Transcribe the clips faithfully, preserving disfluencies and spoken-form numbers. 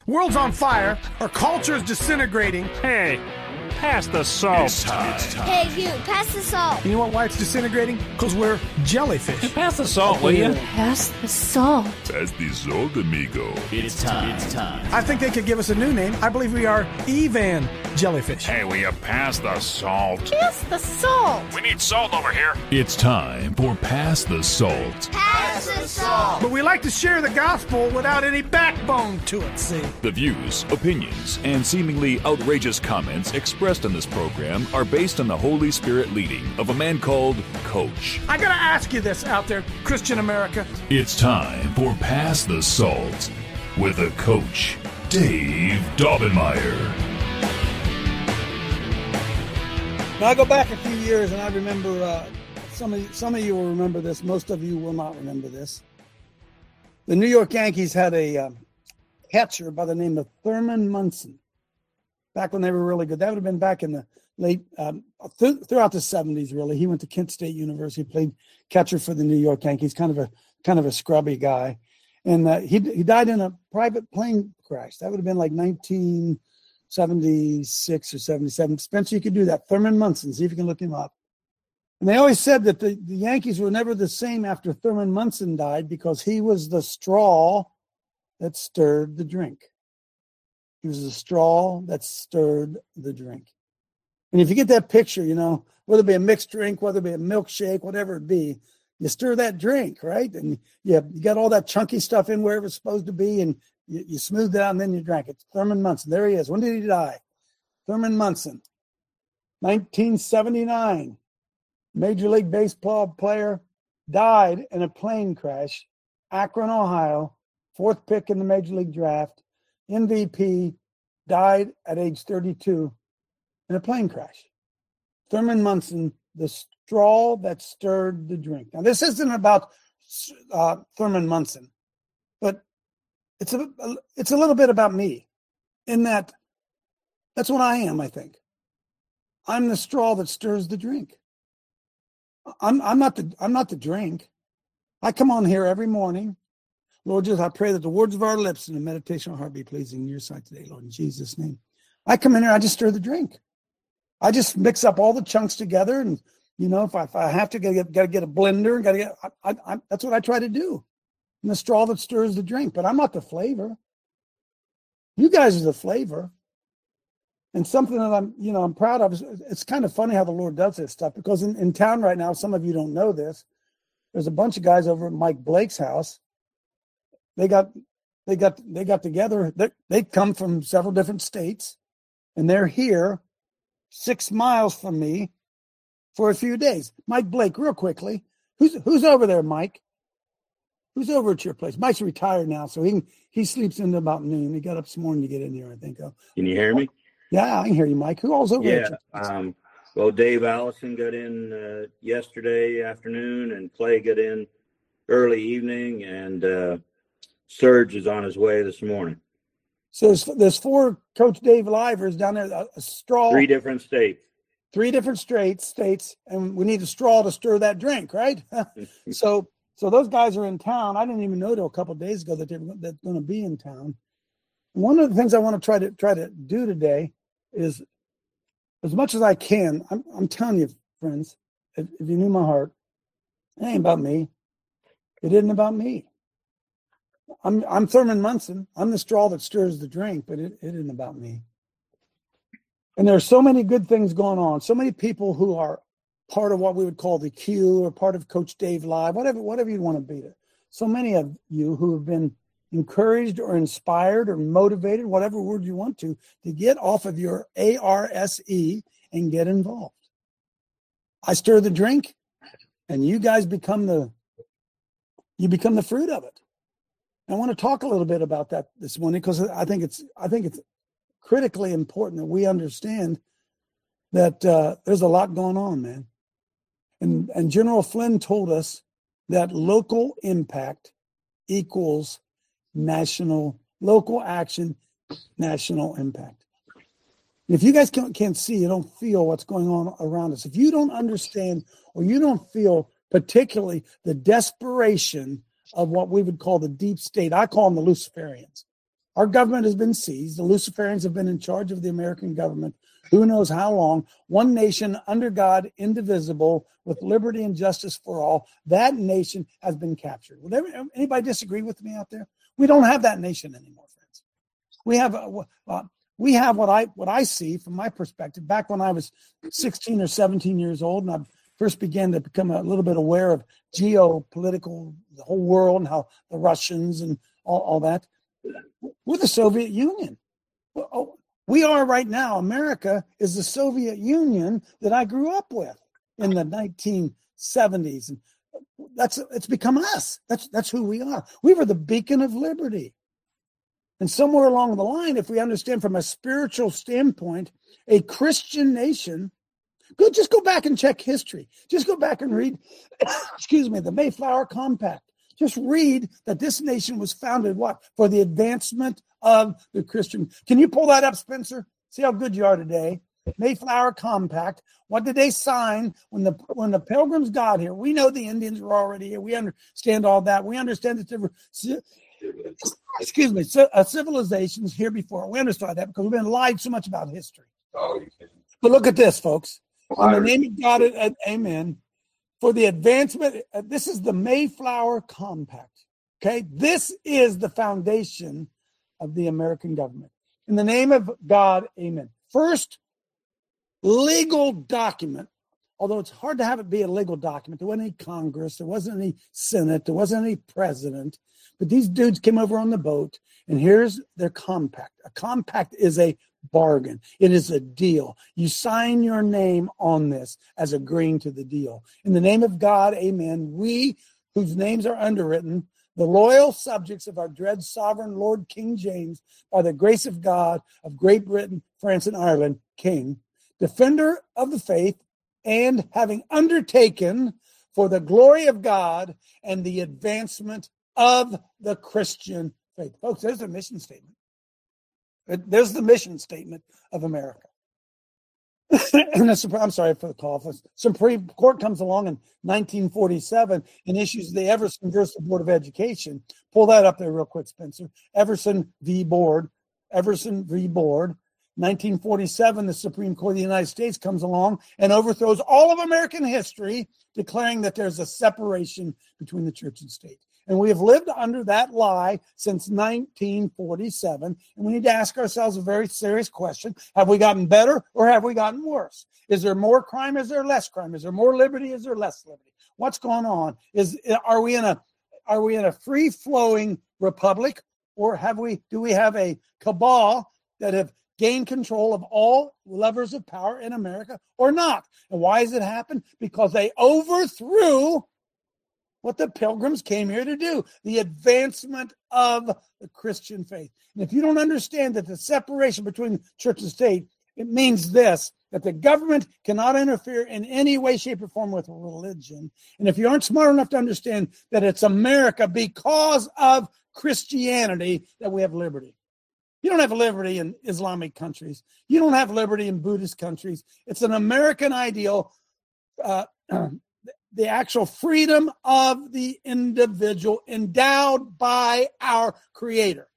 World's on fire. Our culture is disintegrating. Hey, pass the salt. It's time. It's time. Hey, you, pass the salt. You know what, why it's disintegrating? Because we're jellyfish. Hey, pass the salt, will you? Pass the salt. Pass the salt, amigo. It's time. It's time. I think they could give us a new name. I believe we are Evan Jellyfish. Hey, will you pass the salt? Pass the salt. We need salt over here. It's time for Pass the Salt. Pass the salt. But we like to share the gospel without any backbone to it, see? The views, opinions, and seemingly outrageous comments expressed on this program are based on the Holy Spirit leading of a man called Coach. I gotta ask you this out there, Christian America. It's time for Pass the Salt with a coach, Dave Daubenmire. Now, I go back a few years, and I remember uh, some of you, some of you will remember this. Most of you will not remember this. The New York Yankees had a um, catcher by the name of Thurman Munson. Back when they were really good, that would have been back in the late um, th- throughout the seventies. Really, he went to Kent State University, played catcher for the New York Yankees. Kind of a kind of a scrubby guy, and uh, he he died in a private plane crash. That would have been like nineteen seventy-six or seventy-seven. Spencer, you could do that. Thurman Munson, see if you can look him up. And they always said that the, the Yankees were never the same after Thurman Munson died because he was the straw that stirred the drink. He was the straw that stirred the drink. And if you get that picture, you know, whether it be a mixed drink, whether it be a milkshake, whatever it be, you stir that drink, right? And you, you got all that chunky stuff in wherever it's supposed to be, and You, you smoothed it out and then you drank it. Thurman Munson. There he is. When did he die? Thurman Munson. nineteen seventy-nine. Major League Baseball player. Died in a plane crash. Akron, Ohio. Fourth pick in the Major League draft. M V P. Died at age thirty-two in a plane crash. Thurman Munson, the straw that stirred the drink. Now, this isn't about uh, Thurman Munson, but It's a it's a little bit about me, in that that's what I am. I think I'm the straw that stirs the drink. I'm I'm not the I'm not the drink. I come on here every morning, Lord Jesus. I pray that the words of our lips and the meditation of our heart be pleasing in your sight today, Lord, in Jesus' name. I come in here, I just stir the drink. I just mix up all the chunks together, and you know, if I, if I have to, gotta get gotta get a blender, gotta get. I, I, I, that's what I try to do. And the straw that stirs the drink, but I'm not the flavor. You guys are the flavor. And something that I'm, you know, I'm proud of is, it's kind of funny how the Lord does this stuff, because in, in town right now, some of you don't know this, there's a bunch of guys over at Mike Blake's house. They got, they got, they got together. They, they come from several different states, and they're here six miles from me for a few days. Mike Blake, real quickly, who's, who's over there, Mike? Who's over at your place? Mike's retired now, so he can, he sleeps into about noon. He got up this morning to get in here, I think. Oh. Can you hear me? Yeah, I can hear you, Mike. Who all's over yeah, at your place? Um, well, Dave Allison got in uh, yesterday afternoon, and Clay got in early evening, and uh, Serge is on his way this morning. So there's, there's four Coach Dave Livers down there, a, a straw. Three different states. Three different states, states, and we need a straw to stir that drink, right? so... So those guys are in town. I didn't even know till a couple of days ago that they're, they're going to be in town. One of the things I want to try to try to do today is, as much as I can, I'm, I'm telling you, friends, if, if you knew my heart, it ain't about me. It isn't about me. I'm I'm Thurman Munson. I'm the straw that stirs the drink, but it, it isn't about me. And there are so many good things going on. So many people who are part of what we would call the Q, or part of Coach Dave Live, whatever, whatever you want to be. So many of you who have been encouraged or inspired or motivated, whatever word you want to, to get off of your A R S E and get involved. I stir the drink, and you guys become the, you become the fruit of it. I want to talk a little bit about that this morning, because I think it's, I think it's critically important that we understand that uh, there's a lot going on, man. And, and General Flynn told us that local impact equals national, local action, national impact. And if you guys can't, can't see, you don't feel what's going on around us, if you don't understand, or you don't feel particularly the desperation of what we would call the deep state, I call them the Luciferians. Our government has been seized. The Luciferians have been in charge of the American government. Who knows how long? One nation under God, indivisible, with liberty and justice for all. That nation has been captured. Would anybody disagree with me out there? We don't have that nation anymore, friends. We have uh, we have what I what I see from my perspective. Back when I was sixteen or seventeen years old, and I first began to become a little bit aware of geopolitical, the whole world, and how the Russians and all, all that. We're the Soviet Union. We are right now. America is the Soviet Union that I grew up with in the nineteen seventies. And that's it's become us. That's that's who we are. We were the beacon of liberty. And somewhere along the line, if we understand from a spiritual standpoint, a Christian nation, go just go back and check history. Just go back and read, excuse me, the Mayflower Compact. Just read that this nation was founded, what? For the advancement of the Christian. Can you pull that up, Spencer? See how good you are today. Mayflower Compact. What did they sign when the when the Pilgrims got here? We know the Indians were already here. We understand all that. We understand that there were, excuse me, civilizations here before. We understand that because we've been lied so much about history. Oh, you can. But look at this, folks. In the name of God, amen. For the advancement, uh, this is the Mayflower Compact. Okay, this is the foundation of the American government. In the name of God, amen. First legal document, although it's hard to have it be a legal document. There wasn't any Congress, there wasn't any Senate, there wasn't any president, but these dudes came over on the boat, and here's their compact. A compact is a bargain. It is a deal. You sign your name on this as agreeing to the deal. In the name of God, amen, we whose names are underwritten, the loyal subjects of our dread sovereign Lord King James, by the grace of God of Great Britain, France, and Ireland, King, defender of the faith, and having undertaken for the glory of God and the advancement of the Christian faith. Folks, there's a mission statement. There's the mission statement of America. And the, I'm sorry for the call. The Supreme Court comes along in nineteen forty-seven and issues the Everson versus the Board of Education. Pull that up there real quick, Spencer. Everson v. Board. Everson v. Board. nineteen forty-seven, the Supreme Court of the United States comes along and overthrows all of American history, declaring that there's a separation between the church and state. And we have lived under that lie since nineteen forty-seven. And we need to ask ourselves a very serious question. Have we gotten better or have we gotten worse? Is there more crime? Is there less crime? Is there more liberty? Is there less liberty? What's going on? Is are we in a are we in a free-flowing republic, or have we do we have a cabal that have gained control of all levers of power in America or not? And why has it happened? Because they overthrew what the Pilgrims came here to do, the advancement of the Christian faith. And if you don't understand that the separation between church and state, it means this, that the government cannot interfere in any way, shape, or form with religion. And if you aren't smart enough to understand that it's America because of Christianity that we have liberty. You don't have liberty in Islamic countries. You don't have liberty in Buddhist countries. It's an American ideal, uh, the actual freedom of the individual endowed by our Creator.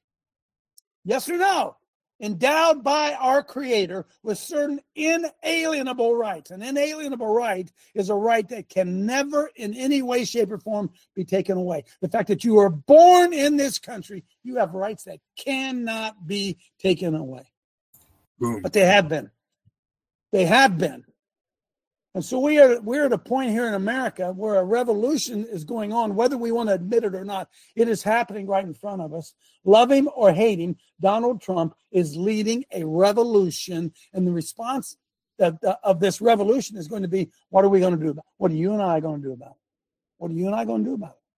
Yes or no? Endowed by our Creator with certain inalienable rights. An inalienable right is a right that can never in any way, shape, or form be taken away. The fact that you were born in this country, you have rights that cannot be taken away. Boom. But they have been. They have been. And so we are we're at a point here in America where a revolution is going on, whether we want to admit it or not. It is happening right in front of us. Love him or hate him, Donald Trump is leading a revolution. And the response of, of this revolution is going to be, what are we going to do about it? What are you and I going to do about it? What are you and I going to do about it?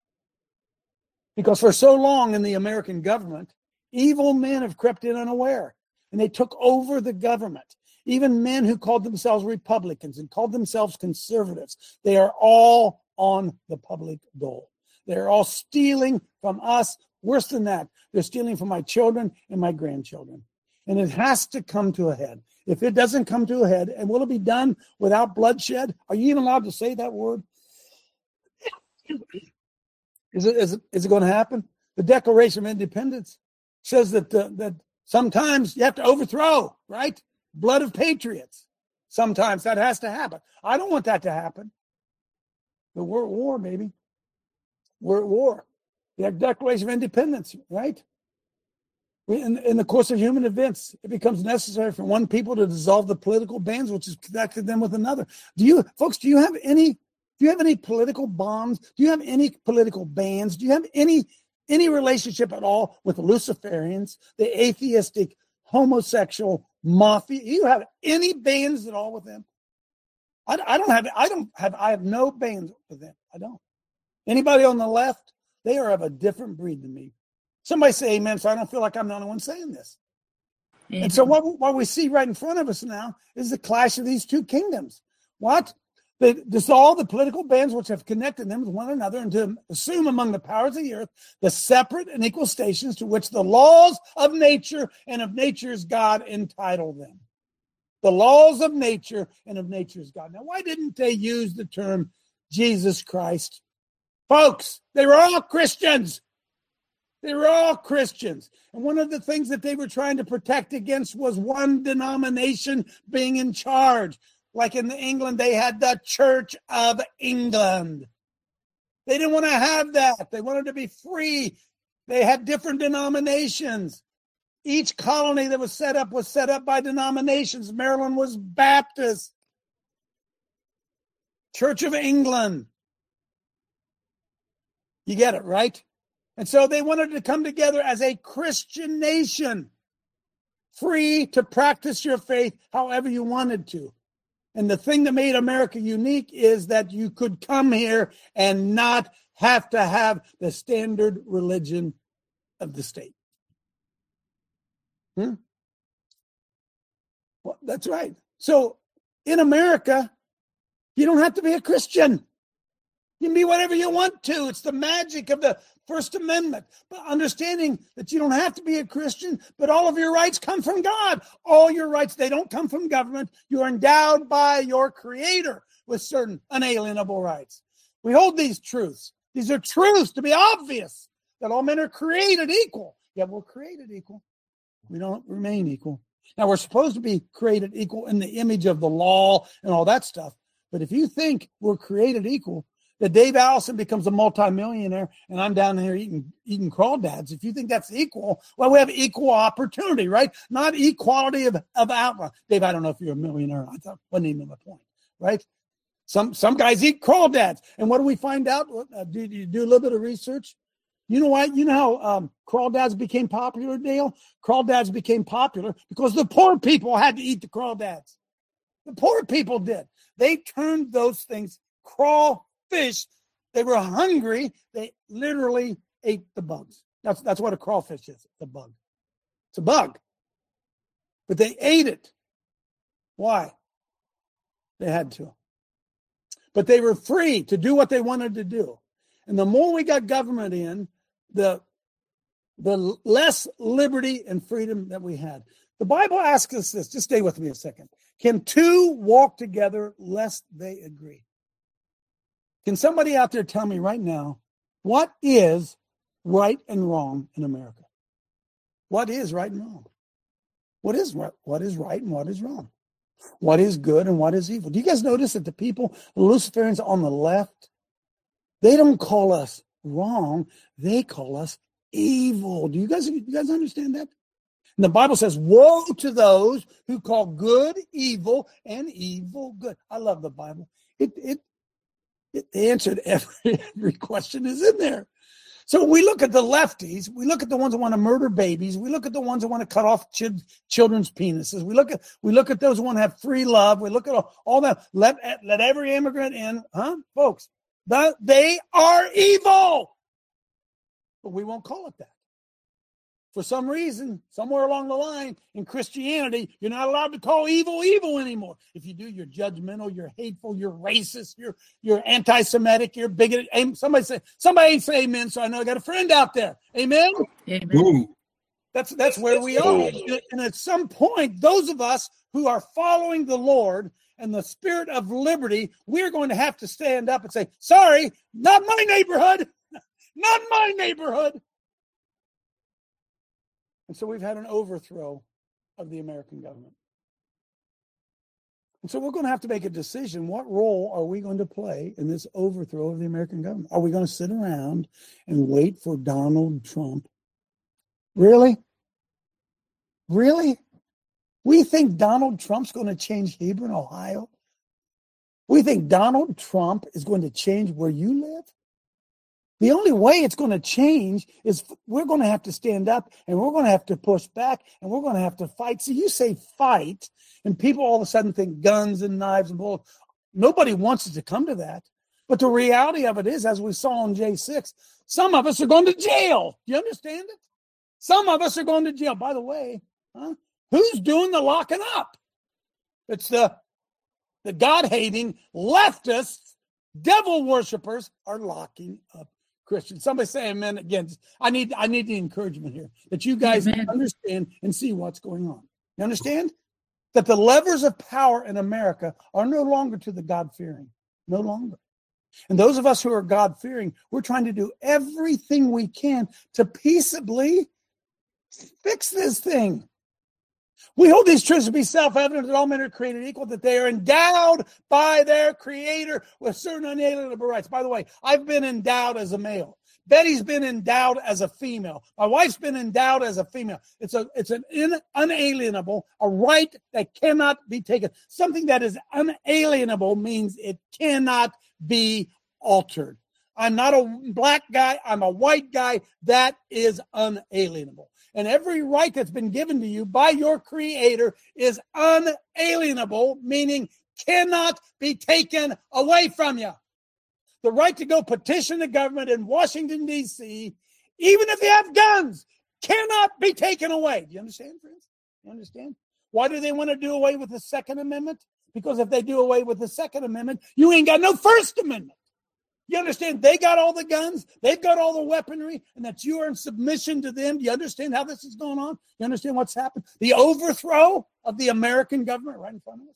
Because for so long in the American government, evil men have crept in unaware, and they took over the government. Even men who called themselves Republicans and called themselves conservatives, they are all on the public dole. They're all stealing from us. Worse than that, they're stealing from my children and my grandchildren. And it has to come to a head. If it doesn't come to a head, and will it be done without bloodshed? Are you even allowed to say that word? Is it, is it, is it going to happen? The Declaration of Independence says that the, that sometimes you have to overthrow, right? Blood of patriots. Sometimes that has to happen. I don't want that to happen. But we're at war, baby. We're at war. The Declaration of Independence, right? In, in the course of human events, it becomes necessary for one people to dissolve the political bands which has connected them with another. Do you, folks, do you have any, do you have any political bonds? Do you have any political bands? Do you have any, any relationship at all with the Luciferians, the atheistic, homosexual mafia? Do you have any bands at all with them? I, I don't have, I don't have, I have no bands with them. I don't. Anybody on the left, they are of a different breed than me. Somebody say amen, so I don't feel like I'm the only one saying this. Amen. And so what, what we see right in front of us now is the clash of these two kingdoms. What? They dissolve the political bands which have connected them with one another and to assume among the powers of the earth the separate and equal stations to which the laws of nature and of nature's God entitle them. The laws of nature and of nature's God. Now, why didn't they use the term Jesus Christ? Folks, they were all Christians. They were all Christians. And one of the things that they were trying to protect against was one denomination being in charge. Like in England, they had the Church of England. They didn't want to have that. They wanted to be free. They had different denominations. Each colony that was set up was set up by denominations. Maryland was Baptist. Church of England. You get it, right? And so they wanted to come together as a Christian nation, free to practice your faith however you wanted to. And the thing that made America unique is that you could come here and not have to have the standard religion of the state. Hmm? Well, that's right. So in America, you don't have to be a Christian. You can be whatever you want to. It's the magic of the First Amendment. But understanding that you don't have to be a Christian, but all of your rights come from God. All your rights, they don't come from government. You are endowed by your Creator with certain unalienable rights. We hold these truths. These are truths to be obvious, that all men are created equal. Yeah, we're created equal. We don't remain equal. Now, we're supposed to be created equal in the image of the law and all that stuff. But if you think we're created equal, that Dave Allison becomes a multimillionaire and I'm down here eating eating crawdads, if you think that's equal, well, we have equal opportunity, right? Not equality of, of outlook. Dave, I don't know if you're a millionaire. I thought wasn't even my point, right? Some some guys eat crawdads. And what do we find out? Uh, do you do a little bit of research? You know what? You know how um, crawdads became popular, Dale? Crawdads became popular because the poor people had to eat the crawdads. The poor people did. They turned those things crawl fish. They were hungry. They literally ate the bugs. That's that's what a crawfish is, a bug. It's a bug. But they ate it. Why? They had to. But they were free to do what they wanted to do. And the more we got government in, the, the less liberty and freedom that we had. The Bible asks us this. Just stay with me a second. Can two walk together lest they agree? Can somebody out there tell me right now, what is right and wrong in America? What is right and wrong? What is right, what is right and what is wrong? What is good and what is evil? Do you guys notice that the people, the Luciferians on the left, they don't call us wrong, they call us evil. Do you guys, you guys understand that? And the Bible says, woe to those who call good evil and evil good. I love the Bible. It it It answered every, every question is in there. So we look at the lefties. We look at the ones that want to murder babies. We look at the ones that want to cut off ch- children's penises. We look at we look at those who want to have free love. We look at all, all that. Let let every immigrant in, huh, folks? The, they are evil, but we won't call it that. For some reason, somewhere along the line in Christianity, you're not allowed to call evil evil anymore. If you do, you're judgmental, you're hateful, you're racist, you're you're anti-Semitic, you're bigoted. Somebody say, somebody say amen. So I know I got a friend out there. Amen. Amen. That's that's where we are. And at some point, those of us who are following the Lord and the spirit of liberty, we're going to have to stand up and say, sorry, not my neighborhood, not my neighborhood. And so we've had an overthrow of the American government. And so we're going to have to make a decision. What role are we going to play in this overthrow of the American government? Are we going to sit around and wait for Donald Trump? Really? Really? We think Donald Trump's going to change Hebron, Ohio? We think Donald Trump is going to change where you live? The only way it's going to change is we're going to have to stand up and we're going to have to push back and we're going to have to fight. See, you say fight, and people all of a sudden think guns and knives and bullets. Nobody wants it to come to that. But the reality of it is, as we saw on J six, some of us are going to jail. Do you understand it? Some of us are going to jail. By the way, huh? Who's doing the locking up? It's the, the God-hating leftists, devil worshipers are locking up Christians. Somebody say amen again. I need I need the encouragement here that you guys amen. Understand and see what's going on. You understand? That the levers of power in America are no longer to the God-fearing. No longer. And those of us who are God-fearing, we're trying to do everything we can to peaceably fix this thing. We hold these truths to be self-evident that all men are created equal, that they are endowed by their Creator with certain unalienable rights. By the way, I've been endowed as a male. Betty's been endowed as a female. My wife's been endowed as a female. It's a it's an in, unalienable, a right that cannot be taken. Something that is unalienable means it cannot be altered. I'm not a black guy. I'm a white guy. That is unalienable. And every right that's been given to you by your Creator is unalienable, meaning cannot be taken away from you. The right to go petition the government in Washington, D C, even if they have guns, cannot be taken away. Do you understand, friends? You understand? Why do they want to do away with the Second Amendment? Because if they do away with the Second Amendment, you ain't got no First Amendment. You understand? They got all the guns. They've got all the weaponry, and that you are in submission to them. Do you understand how this is going on? You understand what's happened? The overthrow of the American government right in front of us.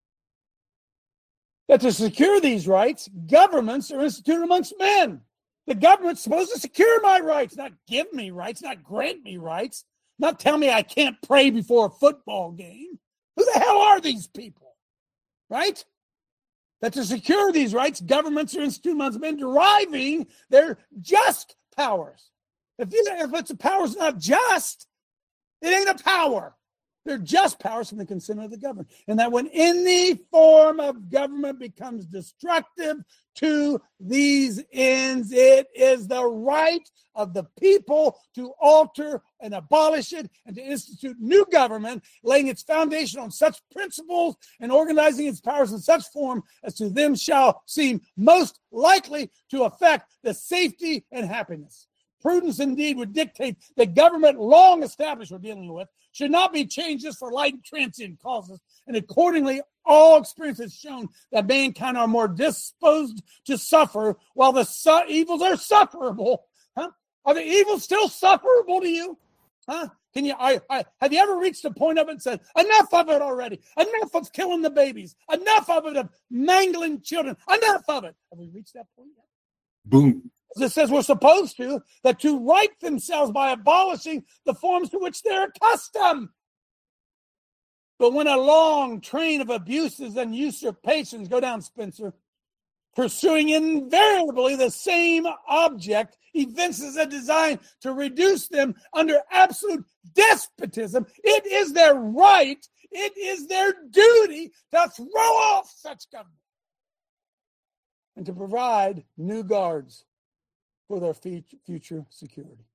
That to secure these rights, governments are instituted amongst men. The government's supposed to secure my rights, not give me rights, not grant me rights, not tell me I can't pray before a football game. Who the hell are these people? Right? That to secure these rights, governments are instituted amongst men, deriving their just powers. If, these, if it's a power is not just, it ain't a power. They're just powers from the consent of the government. And that when any form of government becomes destructive to these ends, it is the right of the people to alter and abolish it and to institute new government, laying its foundation on such principles and organizing its powers in such form as to them shall seem most likely to affect the safety and happiness. Prudence indeed would dictate that government long established we're dealing with should not be changed just for light and transient causes. And accordingly, all experience has shown that mankind are more disposed to suffer while the su- evils are sufferable. Huh? Are the evils still sufferable to you? Huh? Can you? I, I, have you ever reached a point of it and said, enough of it already? Enough of killing the babies. Enough of it of mangling children. Enough of it. Have we reached that point yet? Boom. It says we're supposed to, that to right themselves by abolishing the forms to which they're accustomed. But when a long train of abuses and usurpations go down, Spencer, pursuing invariably the same object, evinces a design to reduce them under absolute despotism, it is their right, it is their duty to throw off such government and to provide new guards for their future security.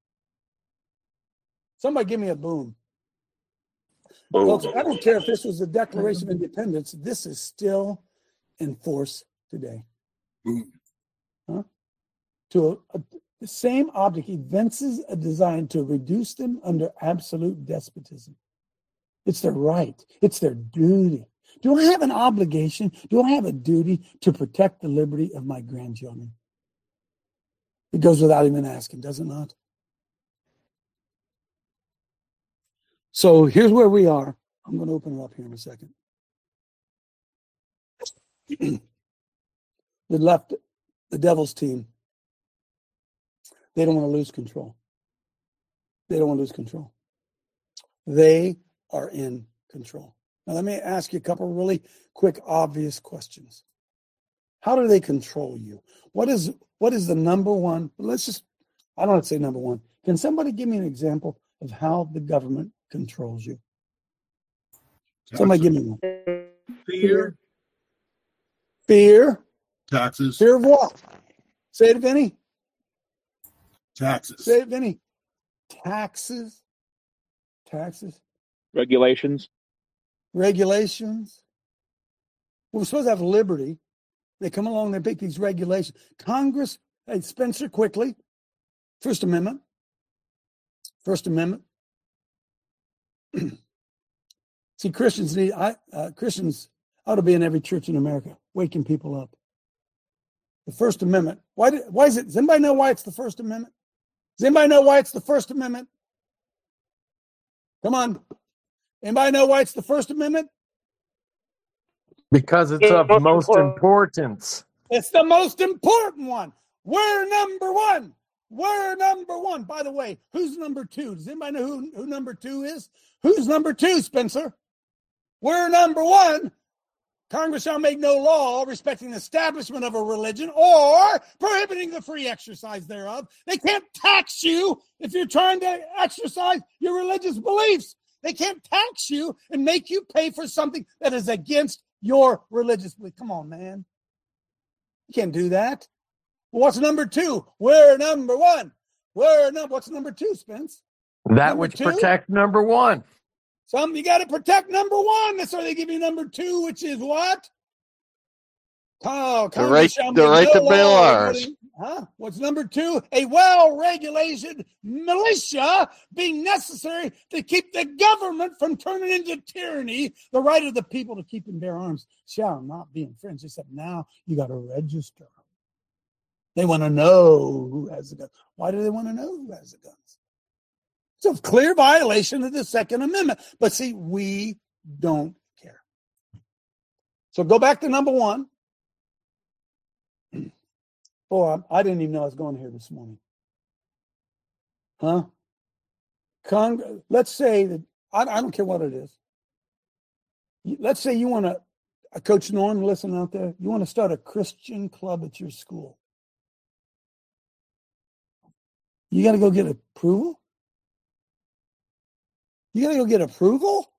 Somebody give me a boom. Boom. Folks, I don't care if this was the Declaration of Independence, this is still in force today. Boom. Huh? To a, a, the same object evinces a design to reduce them under absolute despotism. It's their right. It's their duty. Do I have an obligation? Do I have a duty to protect the liberty of my grandchildren? It goes without even asking, does it not? So here's where we are. I'm going to open it up here in a second. The left, the Devils team, they don't want to lose control. They don't want to lose control. They are in control. Now, let me ask you a couple of really quick, obvious questions. How do they control you? What is what is the number one? Let's just, I don't want to say number one. Can somebody give me an example of how the government controls you? Somebody give me one. Fear. Fear. Taxes. Fear of what? Say it, Vinny. Taxes. Say it, Vinny. Taxes. Taxes. Regulations. Regulations. We're supposed to have liberty. They come along, they make these regulations. Congress, hey, Spencer, quickly. First Amendment. First Amendment. See, Christians need, I, uh, Christians ought to be in every church in America, waking people up. The First Amendment. Why, did, why is it, does anybody know why it's the First Amendment? Does anybody know why it's the First Amendment? Come on. Anybody know why it's the First Amendment? Because it's of most importance. It's the most important one. We're number one. We're number one. By the way, who's number two? Does anybody know who, who number two is? Who's number two, Spencer? We're number one. Congress shall make no law respecting the establishment of a religion or prohibiting the free exercise thereof. They can't tax you if you're trying to exercise your religious beliefs. They can't tax you and make you pay for something that is against your religious belief. Come on, man. You can't do that. Well, what's number two? We're number one. We're number. What's number two, Spence? That Number which two? protect number one. Some you got to protect number one. That's why they give you number two, which is what? Oh, The right, the right to bear arms. Huh? What's number two? A well-regulated militia being necessary to keep the government from turning into tyranny. The right of the people to keep and bear arms shall not be infringed, except now you got to register. They want to know who has the guns. Why do they want to know who has the guns? It's a clear violation of the Second Amendment. But see, we don't care. So go back to number one. Oh, I didn't even know I was going here this morning. Huh? Cong- let's say that, I, I don't care what it is. Let's say you want to, uh, Coach Norm, listen out there, you want to start a Christian club at your school. You got to go get approval? You got to go get approval?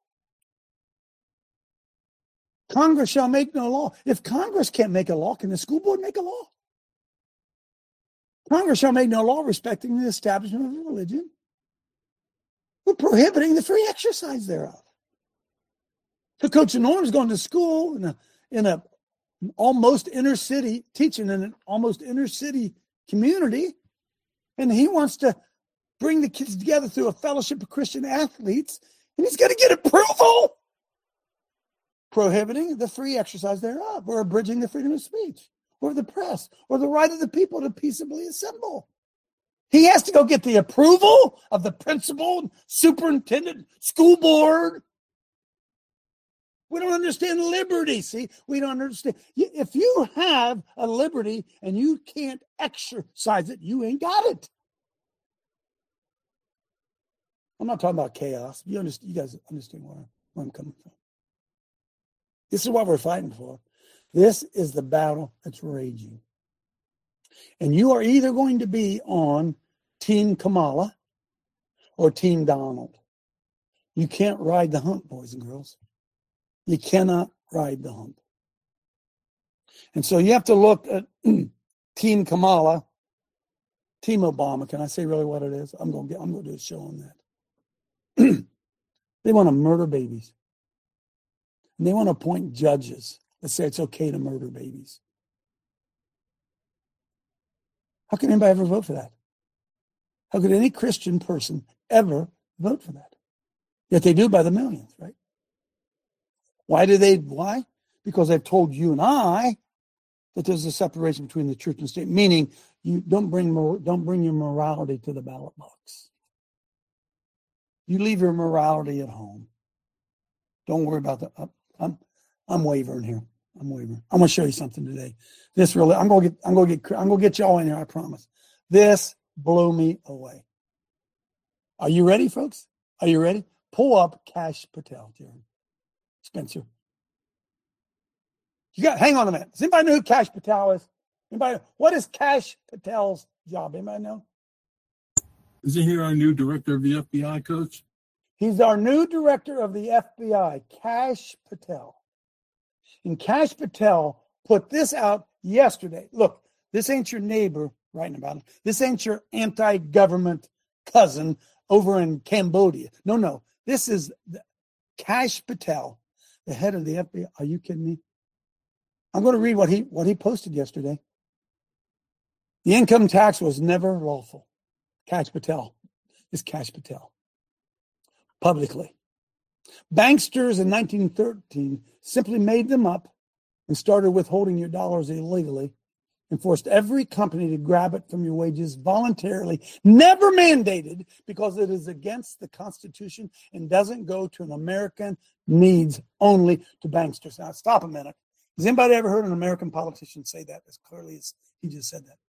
Congress shall make no law. If Congress can't make a law, can the school board make a law? Congress shall make no law respecting the establishment of a religion. We're prohibiting the free exercise thereof. So Coach Norm's going to school in a in a almost inner city, teaching in an almost inner city community, and he wants to bring the kids together through a fellowship of Christian athletes, and he's going to get approval. Prohibiting the free exercise thereof, or abridging the freedom of speech, or the press, or the right of the people to peaceably assemble. He has to go get the approval of the principal, superintendent, school board. We don't understand liberty, see? We don't understand. If you have a liberty and you can't exercise it, you ain't got it. I'm not talking about chaos. You understand? You guys understand where, where I'm coming from. This is what we're fighting for. This is the battle that's raging. And you are either going to be on Team Kamala or Team Donald. You can't ride the hump, boys and girls. You cannot ride the hump. And so you have to look at Team Kamala, Team Obama. Can I say really what it is? I'm going to get, I'm going to do a show on that. They want to murder babies. And they want to appoint judges that say it's okay to murder babies. How can anybody ever vote for that? How could any Christian person ever vote for that? Yet they do by the millions, right? Why do they? Why? Because they've told you and I that there's a separation between the church and state, meaning you don't bring don't bring your morality to the ballot box. You leave your morality at home. Don't worry about that. I'm I'm wavering here. I'm wavering. I'm gonna show you something today. This really, I'm gonna get, I'm gonna get, I'm gonna get y'all in here. I promise. This blew me away. Are you ready, folks? Are you ready? Pull up Kash Patel, Jared. Spencer. You got, hang on a minute. Does anybody know who Kash Patel is? Anybody? What is Kash Patel's job? Anybody know? Isn't he our new director of the F B I, Coach? He's our new director of the F B I, Kash Patel. And Kash Patel put this out yesterday. Look, this ain't your neighbor writing about it. This ain't your anti-government cousin over in Cambodia. No, no. This is the, Kash Patel, the head of the F B I. Are you kidding me? I'm going to read what he what he posted yesterday. The income tax was never lawful. Kash Patel. This Kash Patel. Publicly. Banksters in nineteen thirteen simply made them up and started withholding your dollars illegally and forced every company to grab it from your wages voluntarily, never mandated, because it is against the Constitution and doesn't go to an American needs only to banksters. Now, stop a minute. Has anybody ever heard an American politician say that as clearly as he just said that?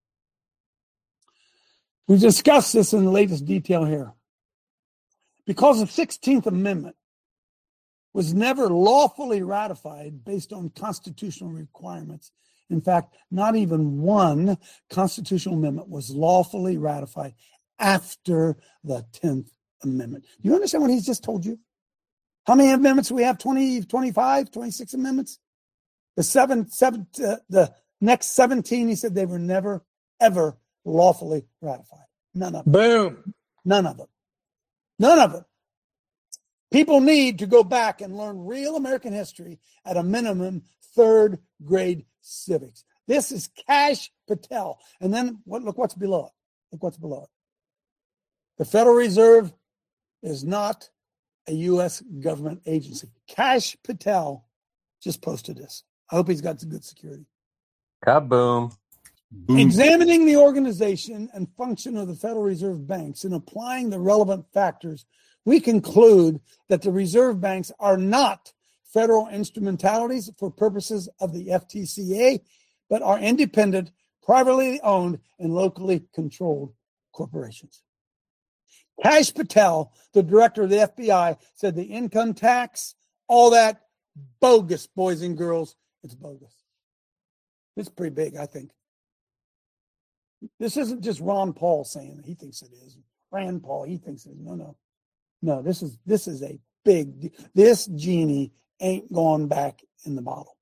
We discussed this in the latest detail here. Because the sixteenth Amendment was never lawfully ratified based on constitutional requirements. In fact, not even one constitutional amendment was lawfully ratified after the tenth Amendment. Do you understand what he's just told you? How many amendments do we have? twenty, twenty-five, twenty-six amendments? The seven, seven, uh, the next seventeen, he said they were never, ever lawfully ratified. None of them. Boom. None of them. None of them. People need to go back and learn real American history at a minimum third grade civics. This is Kash Patel. And then what, look what's below it. Look what's below it. The Federal Reserve is not a U S government agency. Kash Patel just posted this. I hope he's got some good security. Kaboom. Boom. Examining the organization and function of the Federal Reserve banks and applying the relevant factors, we conclude that the reserve banks are not federal instrumentalities for purposes of the F T C A, but are independent, privately owned, and locally controlled corporations. Kash Patel, the director of the F B I, said the income tax, all that, bogus, boys and girls. It's bogus. It's pretty big, I think. This isn't just Ron Paul saying it. He thinks it is. Rand Paul, he thinks it is. No, no. No, this is this is a big, this genie ain't gone back in the bottle.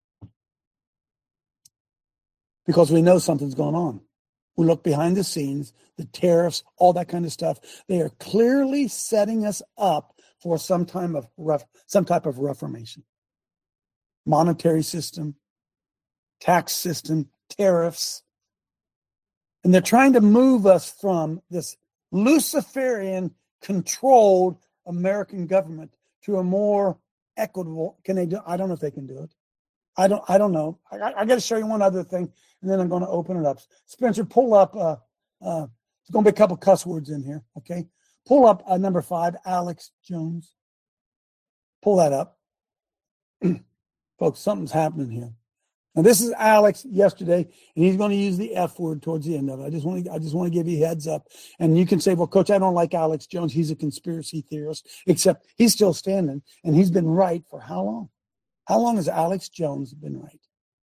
Because we know something's going on. We look behind the scenes, the tariffs, all that kind of stuff. They are clearly setting us up for some time of ref, some type of reformation. Monetary system, tax system, tariffs. And they're trying to move us from this Luciferian controlled American government to a more equitable. Can they do? I don't know if they can do it. I don't. I don't know. I, I got to show you one other thing, and then I'm going to open it up. Spencer, pull up. Uh, uh, there's going to be a couple cuss words in here. Okay, pull up uh, number five, Alex Jones. Pull that up, folks. Something's happening here. Now, this is Alex yesterday, and he's going to use the F word towards the end of it. I just want to, I just want to give you a heads up. And you can say, well, Coach, I don't like Alex Jones. He's a conspiracy theorist, except he's still standing, and he's been right for how long? How long has Alex Jones been right?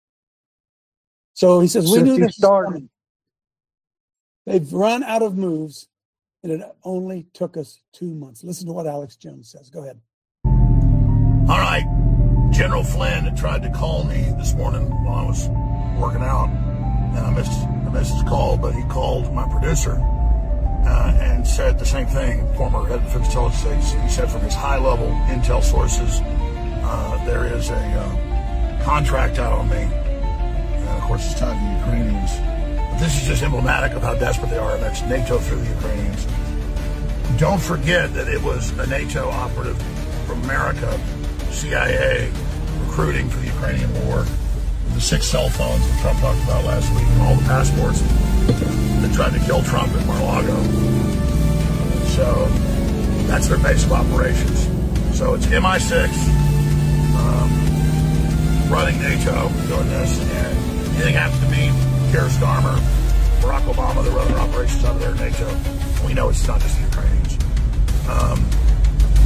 So he says, we Since knew he this was started. coming. They've run out of moves, and it only took us two months. Listen to what Alex Jones says. Go ahead. All right. General Flynn tried to call me this morning while I was working out, and I missed, I missed his call, but he called my producer uh, and said the same thing, former head of the Defense Intelligence Agency. He said from his high-level intel sources, uh, there is a uh, contract out on me, and of course it's tied to the Ukrainians. But this is just emblematic of how desperate they are, and that's NATO through the Ukrainians. Don't forget that it was a NATO operative from America, C I A, recruiting for the Ukrainian war, the six cell phones that Trump talked about last week, and all the passports that tried to kill Trump at Mar-a-Lago. So that's their base of operations. So it's M I six um, running NATO, doing this, and anything happens to me, Keir Starmer, Barack Obama, the other operations out of there, NATO. We know it's not just the Ukrainians. Um,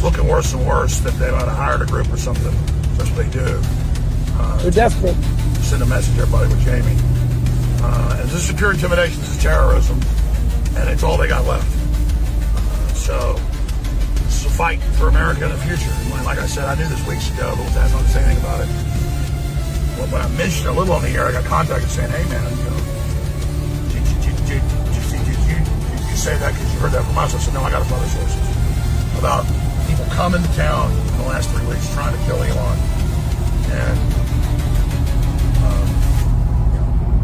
looking worse and worse that they might have hired a group or something. That's what they do. Uh, They're desperate. Send a message to everybody with Jamie. Uh, and this is pure intimidation. This is terrorism. And it's all they got left. Uh, so this is a fight for America in the future. And like I said, I knew this weeks ago, but was asked not to say anything about it. Well, when I mentioned a little on the air, I got contacted saying, hey, man, you know, did you, did, did, did, did, did, you, did you say that because you heard that from us? I said, no, I got it from other sources. About people coming to town in the last three weeks trying to kill Elon. And, um, you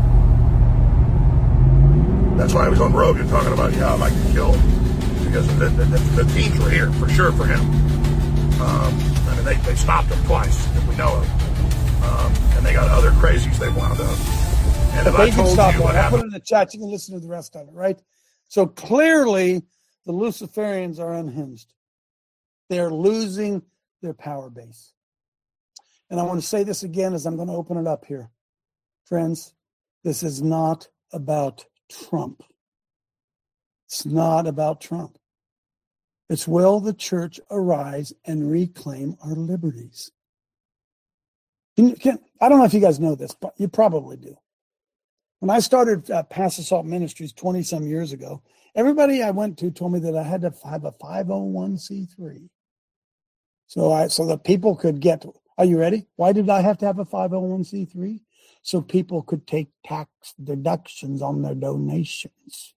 know, that's why I was on Rogan talking about, yeah, I'd like to kill, because the, the, the, the teams were here, for sure, for him. Um, I mean, they, they stopped him twice, that we know of. Um, and they got other crazies they wound up. And if I told you what happened, I'll put it in the chat. You can listen to the rest of it, right? So clearly, the Luciferians are unhinged. They're losing their power base. And I want to say this again as I'm going to open it up here. Friends, this is not about Trump. It's not about Trump. It's will the church arise and reclaim our liberties? Can, can, I don't know if you guys know this, but you probably do. When I started uh, Pass the Salt Ministries twenty-some years ago, everybody I went to told me that I had to have a five oh one c three. So I, so that people could get, are you ready? Why did I have to have a five oh one c three? So people could take tax deductions on their donations.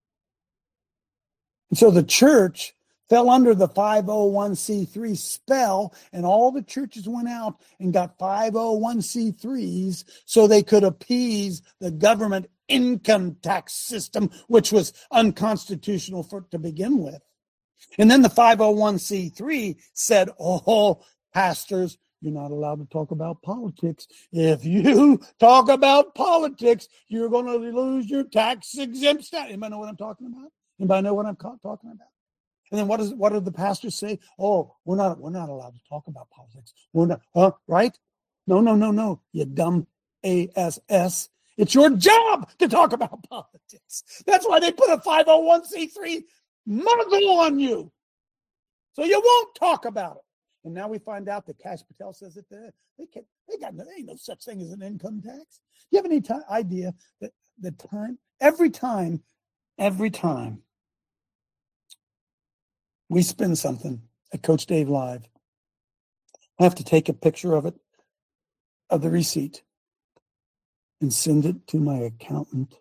And so the church fell under the five oh one c three spell, and all the churches went out and got five oh one c threes so they could appease the government income tax system, which was unconstitutional for to begin with. And then the five oh one c three said, oh, pastors, you're not allowed to talk about politics. If you talk about politics, you're going to lose your tax exempt status. Anybody know what I'm talking about? Anybody know what I'm talking about? And then what is what did the pastors say? Oh, we're not we're not allowed to talk about politics. We're not, huh? Right? No, no, no, no. You dumb ass. It's your job to talk about politics. That's why they put a five oh one c three muzzle on you, so you won't talk about it. And now we find out that Kash Patel says that they they can they got there ain't no such thing as an income tax. Do you have any t- idea that the time every time every time we spend something at Coach Dave Live, I have to take a picture of it, of the receipt, and send it to my accountant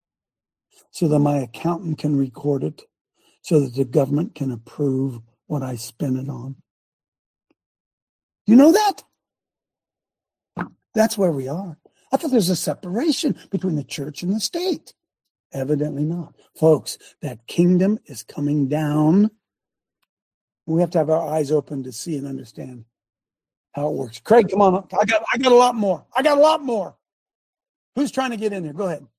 so that my accountant can record it so that the government can approve what I spend it on. You know that? That's where we are. I thought there's a separation between the church and the state. Evidently not. Folks, that kingdom is coming down. We have to have our eyes open to see and understand how it works. Craig, come on up. I got I got a lot more. I got a lot more. Who's trying to get in here? Go ahead.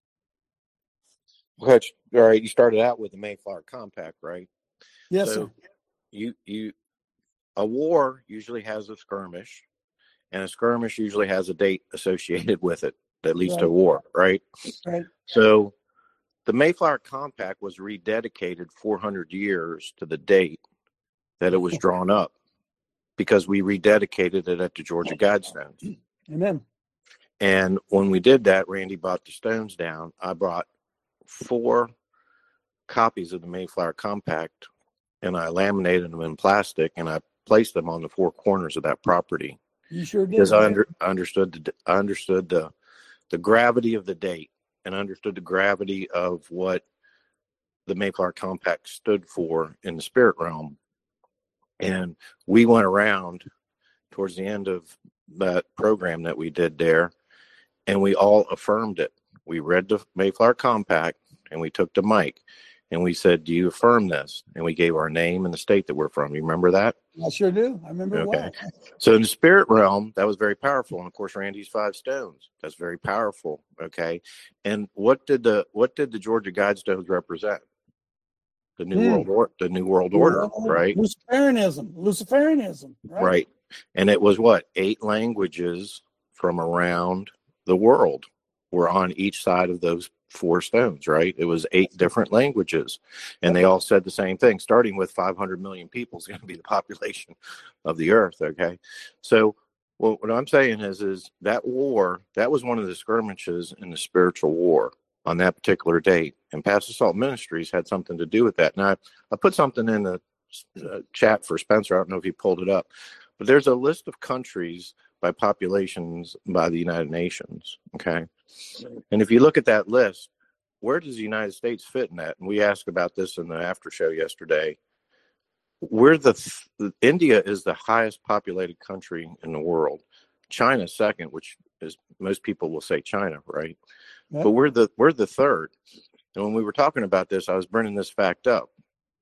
Coach, all right, you started out with the Mayflower Compact, right? Yes, so sir. You you a war usually has a skirmish, and a skirmish usually has a date associated with it that leads right. to war, right? Right. So the Mayflower Compact was rededicated four hundred years to the date that it was drawn up, because we rededicated it at the Georgia Guidestones. Amen. And when we did that, Randy brought the stones down. I brought four copies of the Mayflower Compact, and I laminated them in plastic, and I placed them on the four corners of that property. You sure did. Because I under, understood the I understood the the gravity of the date, and understood the gravity of what the Mayflower Compact stood for in the spirit realm. And we went around towards the end of that program that we did there, and we all affirmed it. We read the Mayflower Compact, and we took the mic, and we said, do you affirm this? And we gave our name and the state that we're from. You remember that? I sure do. I remember okay. well. So in the spirit realm, that was very powerful. And of course, Randy's five stones. That's very powerful. Okay. And what did the what did the Georgia Guidestones represent? The New mm. World Order, the New World Order, right? Luciferianism, Luciferianism, right? Right. And it was what? Eight languages from around the world were on each side of those four stones, right? It was eight different languages, and they all said the same thing. Starting with five hundred million people is going to be the population of the earth. Okay, so well, what I'm saying is, is that war, that was one of the skirmishes in the spiritual war on that particular date, and Pass the Salt Ministries had something to do with that. Now, I, I put something in the uh, chat for Spencer. I don't know if he pulled it up, but there's a list of countries by populations by the United Nations. Okay. And if you look at that list, where does the United States fit in that? And we asked about this in the after show yesterday. We're the, th- India is the highest populated country in the world. China second, which is most people will say China, right? Yep. But we're the we're the third. And when we were talking about this, I was bringing this fact up.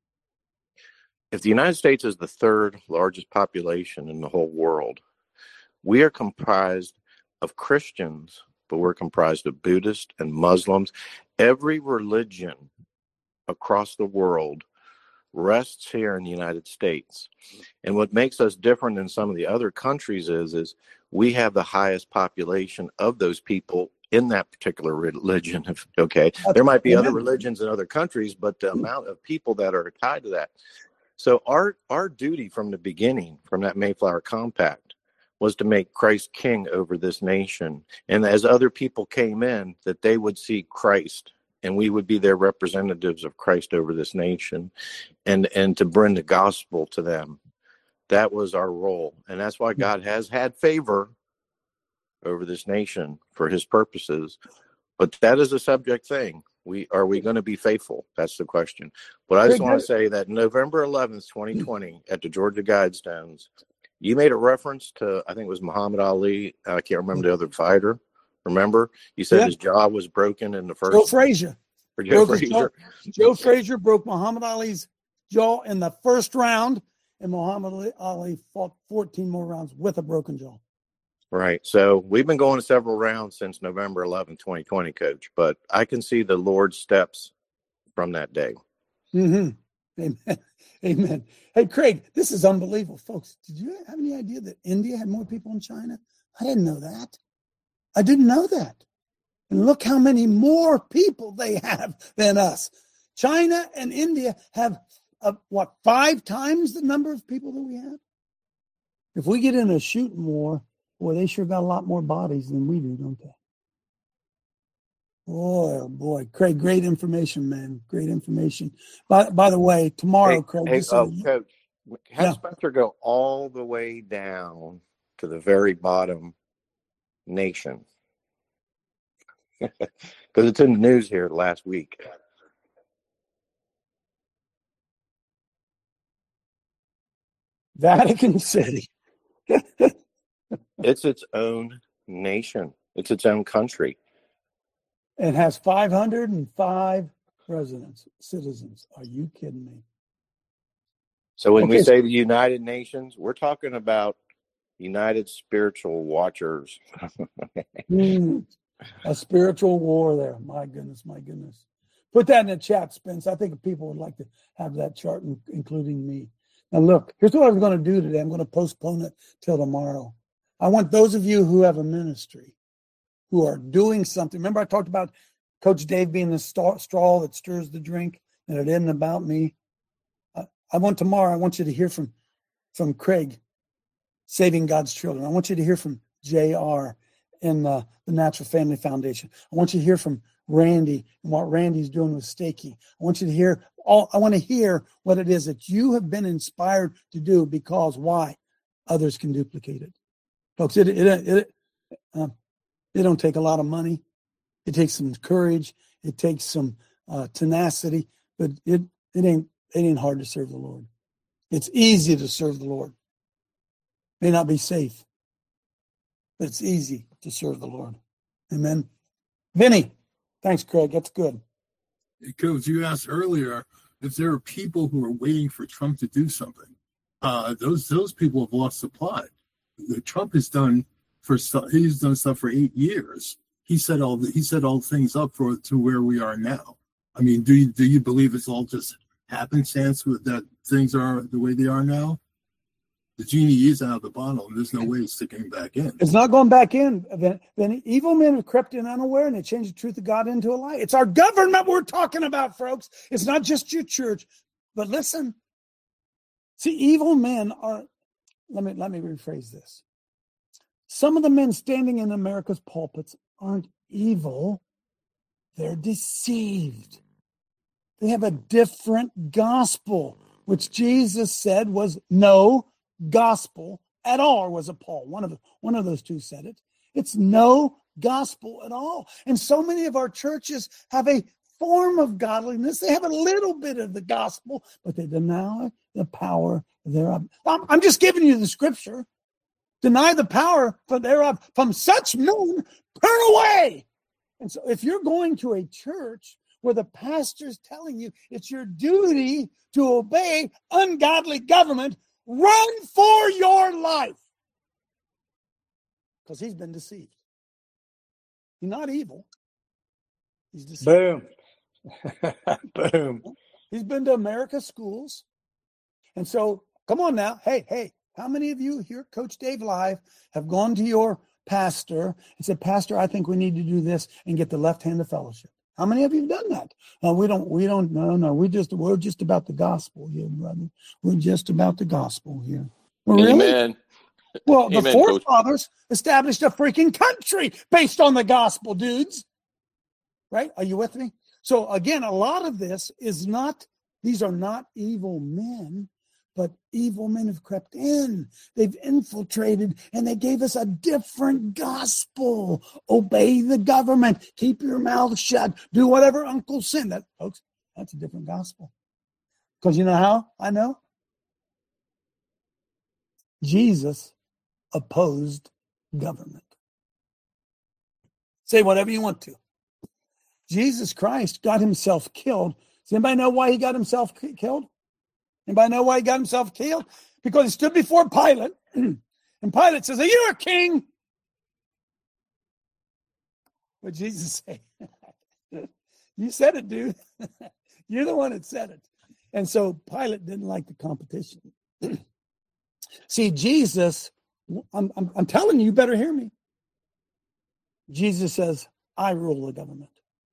If the United States is the third largest population in the whole world, we are comprised of Christians, but we're comprised of Buddhists and Muslims. Every religion across the world rests here in the United States. And what makes us different than some of the other countries is, is we have the highest population of those people in that particular religion. Okay. There might be other religions in other countries, but the amount of people that are tied to that. So our, our duty from the beginning, from that Mayflower Compact, was to make Christ king over this nation. And as other people came in, that they would see Christ, and we would be their representatives of Christ over this nation, and, and to bring the gospel to them. That was our role. And that's why God has had favor over this nation for his purposes. But that is a subject thing. We are we going to be faithful? That's the question. But I just want to say that November eleventh, twenty twenty, at the Georgia Guidestones, you made a reference to, I think it was Muhammad Ali. I can't remember the other fighter. Remember? You said yeah. his jaw was broken in the first. Joe Frazier. Or Joe broke Frazier. Joe, Joe Frazier broke Muhammad Ali's jaw in the first round, and Muhammad Ali fought fourteen more rounds with a broken jaw. Right. So we've been going to several rounds since November eleventh, twenty twenty, Coach. But I can see the Lord's steps from that day. Mm-hmm. Amen. Amen. Hey, Craig, this is unbelievable. Folks, did you have any idea that India had more people than China? I didn't know that. I didn't know that. And look how many more people they have than us. China and India have, uh, what, five times the number of people that we have? If we get in a shooting war, boy, they sure got a lot more bodies than we do, don't they? Boy, oh boy. Craig, great information, man. Great information. By, by the way, tomorrow, hey, Craig. Hey, so oh, you, Coach, have yeah. Spencer go all the way down to the very bottom nation. Because it's in the news here last week. Vatican City. It's its own nation. It's its own country. It has five hundred five residents, citizens. Are you kidding me? So when okay. we say the United Nations, we're talking about United Spiritual Watchers. mm, a spiritual war there. My goodness, my goodness. Put that in the chat, Spence. I think people would like to have that chart, including me. Now, look, here's what I'm going to do today. I'm going to postpone it till tomorrow. I want those of you who have a ministry, who are doing something. Remember I talked about Coach Dave being the straw that stirs the drink, and it isn't about me. I, I want tomorrow, I want you to hear from, from Craig, Saving God's Children. I want you to hear from J R in uh, the Natural Family Foundation. I want you to hear from Randy and what Randy's doing with Stakey. I want you to hear all, I want to hear what it is that you have been inspired to do, because why? Others can duplicate it. Folks, it, it, it, uh, it don't take a lot of money. It takes some courage. It takes some uh, tenacity, but it, it ain't, it ain't hard to serve the Lord. It's easy to serve the Lord. May not be safe, but it's easy to serve the Lord. Amen. Vinny, thanks, Craig. That's good. Hey, Coach, you asked earlier if there are people who are waiting for Trump to do something. Uh, those those people have lost supply. The Trump has done for stuff. He's done stuff for eight years. He set all the, he set all things up for to where we are now. I mean, do you do you believe it's all just happenstance with that things are the way they are now? the genie is out of the bottle, and there's no way it's sticking back in. It's not going back in. Then, then evil men have crept in unaware, and they changed the truth of God into a lie. It's our government we're talking about, folks. It's not just your church. But listen, see, evil men are, let me, let me rephrase this. Some of the men standing in America's pulpits aren't evil. They're deceived. They have a different gospel, which Jesus said was no gospel at all, or was it Paul? One of the, one of those two said it. It's no gospel at all. And so many of our churches have a form of godliness. They have a little bit of the gospel, but they deny the power thereof. I'm, I'm just giving you the scripture. Deny the power thereof. From such men, turn away. And so if you're going to a church where the pastor's telling you it's your duty to obey ungodly government, run for your life. Because he's been deceived. He's not evil. He's deceived. Boom. Boom. He's been to America schools. And so, come on now. Hey, hey, how many of you here, Coach Dave Live, have gone to your pastor and said, Pastor, I think we need to do this and get the left hand of fellowship? How many of you have done that? Uh, we don't, we don't, no, no, we just, we're just about the gospel here, brother. We're just about the gospel here. Well, really? Amen. Well, Amen, the forefathers Coach. established a freaking country based on the gospel, dudes. Right? Are you with me? So again, a lot of this is not, these are not evil men, but evil men have crept in. They've infiltrated, and they gave us a different gospel. Obey the government. Keep your mouth shut. Do whatever Uncle said. That, folks, that's a different gospel. Because you know how I know? Jesus opposed government. Say whatever you want to. Jesus Christ got himself killed. Does anybody know why he got himself killed? Anybody know why he got himself killed? Because he stood before Pilate, and Pilate says, are you a king? What did Jesus say? You said it, dude. You're the one that said it. And so Pilate didn't like the competition. See, Jesus, I'm, I'm, I'm telling you, you better hear me. Jesus says, I rule the government.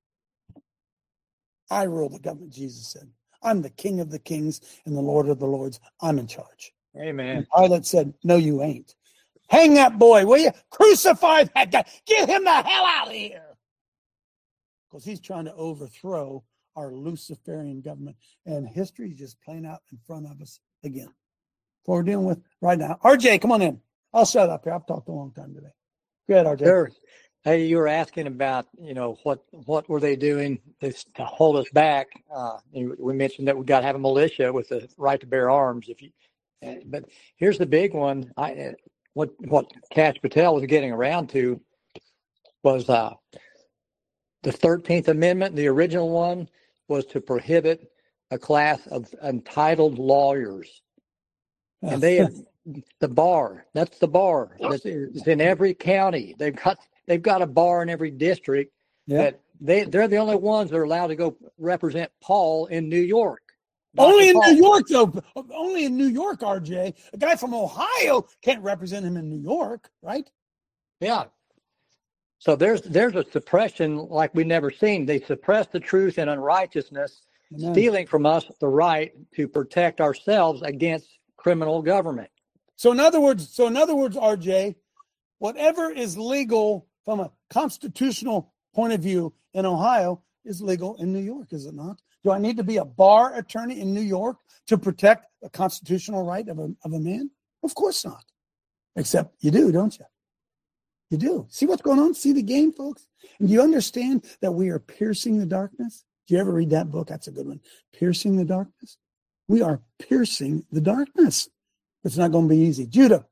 I rule the government, Jesus said. I'm the King of the kings and the Lord of the lords. I'm in charge. Amen. And Pilate said, no, you ain't. Hang that boy, will you? Crucify that guy. Get him the hell out of here. Because he's trying to overthrow our Luciferian government. And history is just playing out in front of us again. That's what we're dealing with right now. R J, come on in. I'll shut up here. I've talked a long time today. Go ahead, R J. Sure. Hey, you were asking about, you know, what what were they doing to, to hold us back? Uh, we mentioned that we got to have a militia with the right to bear arms. If you, but here's the big one. I what what Kash Patel was getting around to was uh, the thirteenth Amendment. The original one was to prohibit a class of entitled lawyers, and they have the bar. That's the bar. That's, it's in every county. They've got. They've got a bar in every district yeah. that they, they're the only ones that are allowed to go represent Paul in New York. Only in Paul. New York, though. Only in New York, R J. A guy from Ohio can't represent him in New York, right? Yeah. So there's there's a suppression like we've never seen. They suppress the truth and unrighteousness, Amen. stealing from us the right to protect ourselves against criminal government. So in other words, so in other words, R J, whatever is legal from a constitutional point of view in Ohio is legal in New York, is it not? Do I need to be a bar attorney in New York to protect a constitutional right of a, of a man? Of course not. Except you do, don't you? You do. See what's going on? See the game, folks? And do you understand that we are piercing the darkness? Do you ever read that book? That's a good one. Piercing the darkness. We are piercing the darkness. It's not going to be easy. Judah.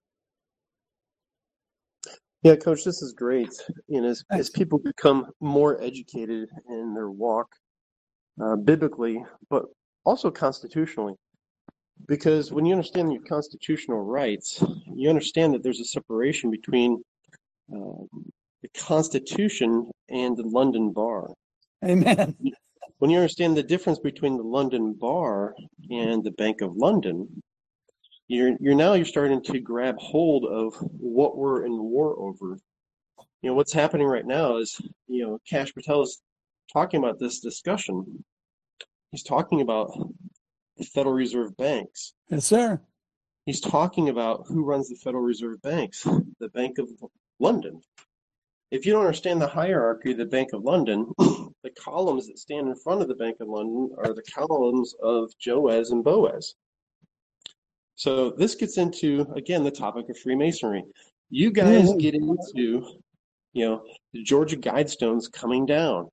Yeah, Coach, this is great. You know, as, as people become more educated in their walk, uh, biblically, but also constitutionally, because when you understand your constitutional rights, you understand that there's a separation between uh, the Constitution and the London Bar. Amen. When you understand the difference between the London Bar and the Bank of London, you're you're now you're starting to grab hold of what we're in war over. You know, what's happening right now is, you know, Kash Patel is talking about this discussion. He's talking about the Federal Reserve banks. Yes, sir. He's talking about who runs the Federal Reserve banks, the Bank of London. If you don't understand the hierarchy of the Bank of London, the columns that stand in front of the Bank of London are the columns of Joaz and Boaz. So this gets into, again, the topic of Freemasonry. You guys mm-hmm. get into, you know, the Georgia Guidestones coming down.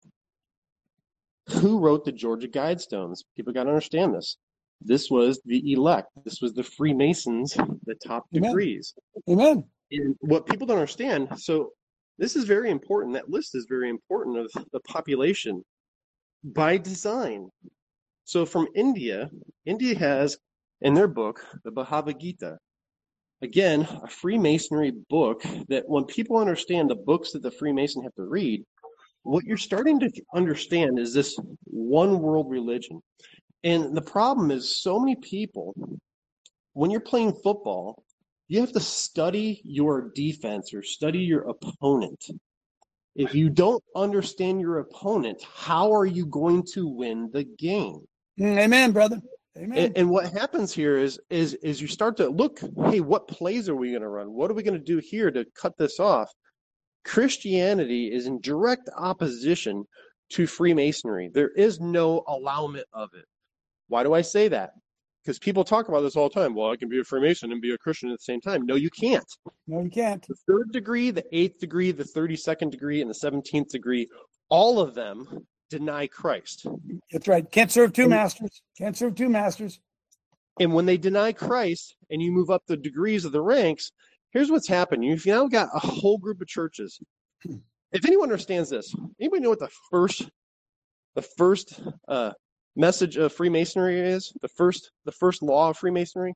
Who wrote the Georgia Guidestones? People got to understand this. This was the elect. This was the Freemasons, the top Amen. degrees. Amen. And what people don't understand, so this is very important. That list is very important of the population by design. So from India, India has in their book, the Bhagavad Gita, again, a Freemasonry book that when people understand the books that the Freemason have to read, what you're starting to understand is this one world religion. And the problem is so many people, when you're playing football, you have to study your defense or study your opponent. If you don't understand your opponent, how are you going to win the game? Amen, brother. Amen. And, and what happens here is, is, is you start to look, hey, what plays are we going to run? What are we going to do here to cut this off? Christianity is in direct opposition to Freemasonry. There is no allowance of it. Why do I say that? Because people talk about this all the time. Well, I can be a Freemason and be a Christian at the same time. No, you can't. No, you can't. The third degree, the eighth degree, the thirty-second degree, and the seventeenth degree, all of them deny Christ. That's right. Can't serve two masters. Can't serve two masters. And when they deny Christ and you move up the degrees of the ranks, here's what's happened. You've now got a whole group of churches. If anyone understands this, anybody know what the first, the first uh, message of Freemasonry is? The first, the first law of Freemasonry?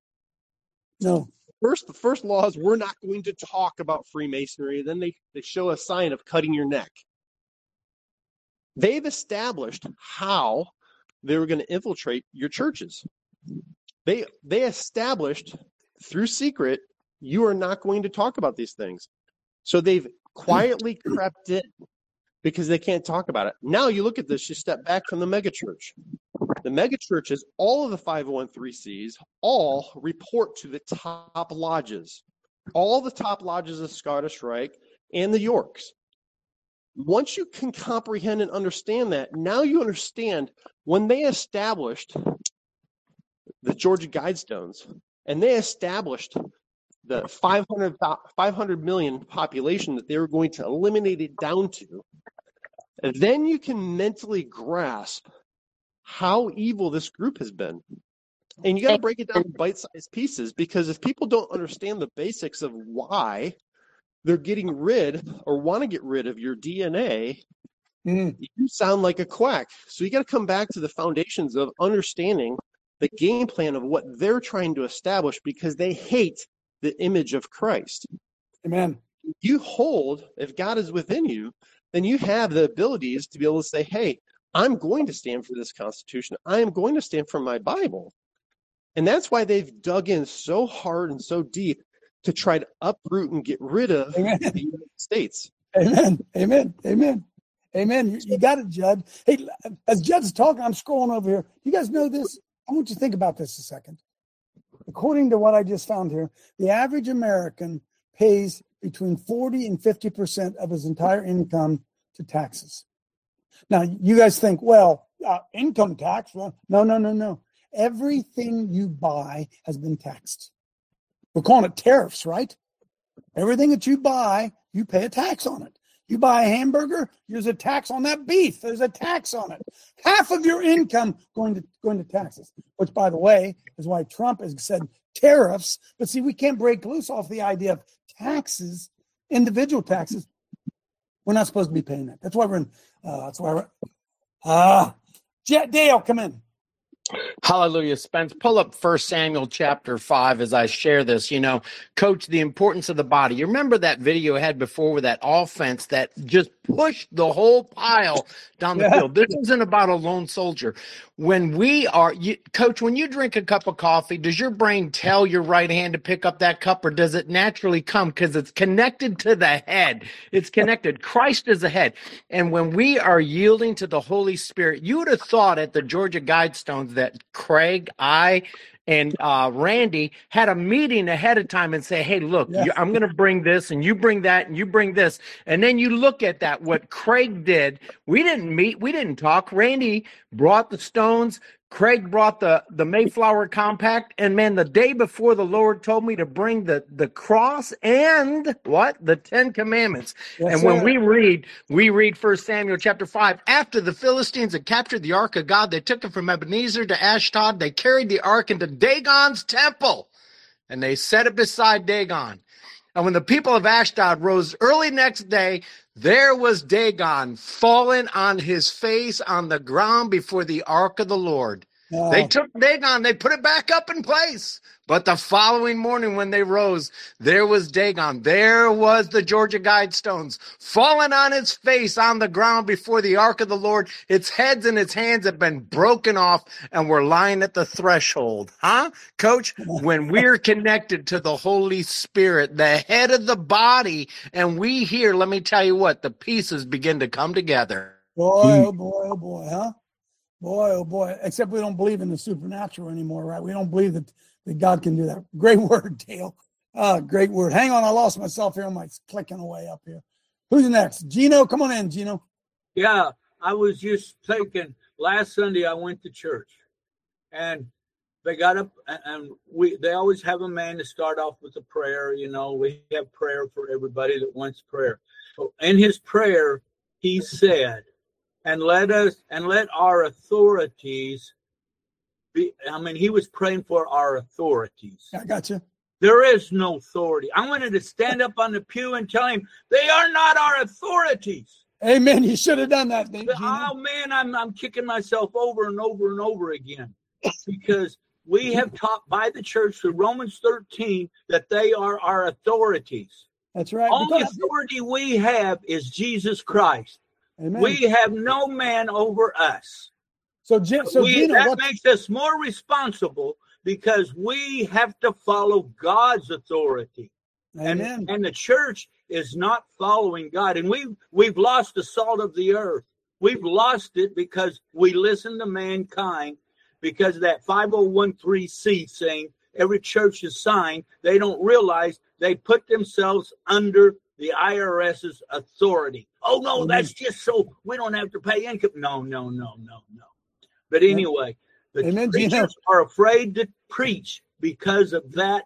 No. First, the first law is we're not going to talk about Freemasonry. Then they, they show a sign of cutting your neck. They've established how they were going to infiltrate your churches. They they established through secret, you are not going to talk about these things. So they've quietly crept in because they can't talk about it. Now you look at this, you step back from the megachurch. The megachurches, all of the five oh one c threes, all report to the top lodges. All the top lodges of Scottish Rite and the Yorks. Once you can comprehend and understand that, now you understand when they established the Georgia Guidestones and they established the five hundred, five hundred million population that they were going to eliminate it down to, then you can mentally grasp how evil this group has been. And you got to break it down in bite-sized pieces, because if people don't understand the basics of why they're getting rid or want to get rid of your D N A, mm. you sound like a quack. So you got to come back to the foundations of understanding the game plan of what they're trying to establish, because they hate the image of Christ. Amen. You hold, if God is within you, then you have the abilities to be able to say, hey, I'm going to stand for this Constitution. I am going to stand for my Bible. And that's why they've dug in so hard and so deep to try to uproot and get rid of Amen. The United States. Amen. Amen. Amen. Amen. You, you got it, Judd. Hey, as Judd's talking, I'm scrolling over here. You guys know this? I want you to think about this a second. According to what I just found here, the average American pays between forty and fifty percent of his entire income to taxes. Now, you guys think, well, uh, income tax? Well, no, no, no, no. Everything you buy has been taxed. We're calling it tariffs, right? Everything that you buy, you pay a tax on it. You buy a hamburger, there's a tax on that beef. There's a tax on it. Half of your income going to going to taxes, which, by the way, is why Trump has said tariffs. But see, we can't break loose off the idea of taxes, individual taxes. We're not supposed to be paying that. That's why we're in. Uh, that's why we're. Ah, uh, Dale, come in. Hallelujah. Spence, pull up First Samuel chapter five as I share this. You know, Coach, the importance of the body. You remember that video I had before with that offense that just pushed the whole pile down the Yeah. field? This isn't about a lone soldier. When we are, you, Coach, when you drink a cup of coffee, does your brain tell your right hand to pick up that cup, or does it naturally come because it's connected to the head? It's connected. Christ is the head. And when we are yielding to the Holy Spirit, you would have thought at the Georgia Guidestones that Craig, I, and uh, Randy had a meeting ahead of time and say, hey, look, Yeah. you, I'm going to bring this and you bring that and you bring this. And then you look at that, what Craig did. We didn't meet. We didn't talk. Randy brought the stones. Craig brought the, the Mayflower Compact. And, man, the day before the Lord told me to bring the, the cross and what? The Ten Commandments. Yes, and when sir. we read, we read First Samuel chapter five, after the Philistines had captured the ark of God, they took it from Ebenezer to Ashdod. They carried the ark into Dagon's temple, and they set it beside Dagon. And when the people of Ashdod rose early next day, there was Dagon fallen on his face on the ground before the ark of the Lord. Oh. They took Dagon, they put it back up in place. But the following morning when they rose, there was Dagon. There was the Georgia Guidestones fallen on its face on the ground before the ark of the Lord. Its heads and its hands have been broken off and were lying at the threshold. Huh? Coach, when we're connected to the Holy Spirit, the head of the body, and we hear, let me tell you what, the pieces begin to come together. Boy, oh boy, oh boy, huh? Boy, oh boy. Except we don't believe in the supernatural anymore, right? We don't believe that, that God can do that. Great word, Dale. Uh, great word. Hang on, I lost myself here. I'm like clicking away up here. Who's next? Gino, come on in, Gino. Yeah, I was just thinking, last Sunday I went to church, and they got up, and we they always have a man to start off with a prayer. You know, we have prayer for everybody that wants prayer. So in his prayer, he said, and let us, and let our authorities be, I mean, he was praying for our authorities. I got you. There is no authority. I wanted to stand up on the pew and tell him, they are not our authorities. Amen. You should have done that, Gino. Oh, man, I'm, I'm kicking myself over and over and over again because we have taught by the church through Romans thirteen that they are our authorities. That's right. Only Because- authority we have is Jesus Christ. Amen. We have no man over us. So, so we, Gino, that what- makes us more responsible because we have to follow God's authority. Amen. And, and the church is not following God. And we, we've lost the salt of the earth. We've lost it because we listen to mankind, because of that five oh one three C saying every church is signed. They don't realize they put themselves under the I R S's authority. Oh, no, that's just so we don't have to pay income. No, no, no, no, no. But anyway, the Amen, preachers Gino. are afraid to preach because of that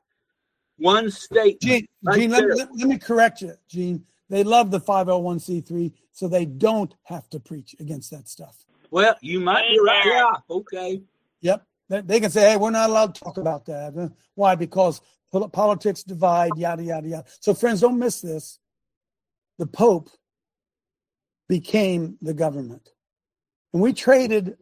one statement. Gene, right Gene let, there. let, let me correct you, Gene. They love the five oh one c three, so they don't have to preach against that stuff. Well, you might be right. Yeah, okay. Yep. They, they can say, hey, we're not allowed to talk about that. Uh, Why? Because pol- politics divide, yada, yada, yada. So, friends, don't miss this. The Pope became the government. And we traded